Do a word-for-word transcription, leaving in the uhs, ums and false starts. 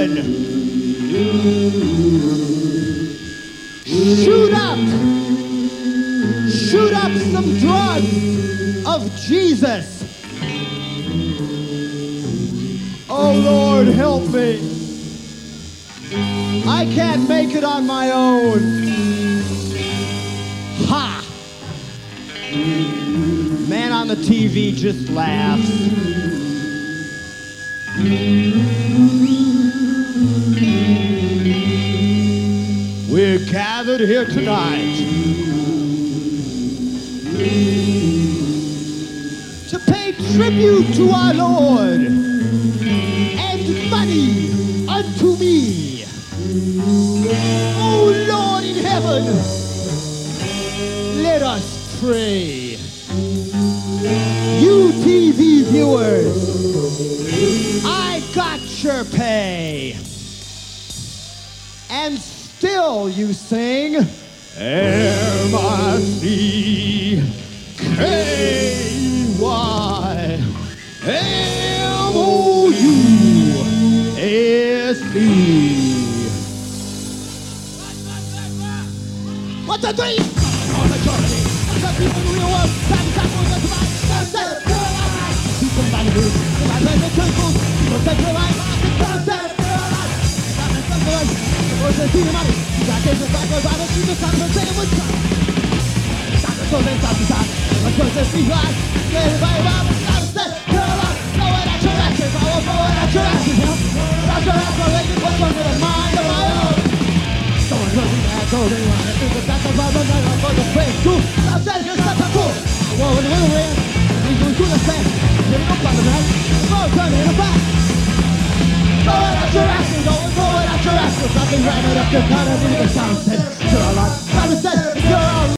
heaven. Shoot up. Shoot up some drugs of Jesus. Oh, Lord, help me. I can't make it on my own. Ha! Man on the T V just laughs. We're gathered here tonight to pay tribute to our Lord and money unto me. Oh Lord in heaven, let us pray. You T V viewers, I got your pay. And still you sing M I C K Y M O U S E. What's the three? On the journey. The people who real world. Time time for the divine. Sunset. Somebody who. Somebody who. The truthful. People say the right. Sunset. Sunset. What's the see the money? I gave the back of the see the sun. The same with sun. So then stop the time. A person speaks right. Everybody around the sunset. Sunset. Know it at your actions. I will know it at your actions. That's your aspiration. What's under the mind of my own? Someone told me that gold and one. It's the back of my mind. I'm going to play school. I'm saying you're such a fool. Well, when the little man, he's going to the same. You're no fun of that. Go turn it back. Go it at your actions. Go it at your actions. I've been right up to kind of in the sunset. You're a lot. Sunset. You're all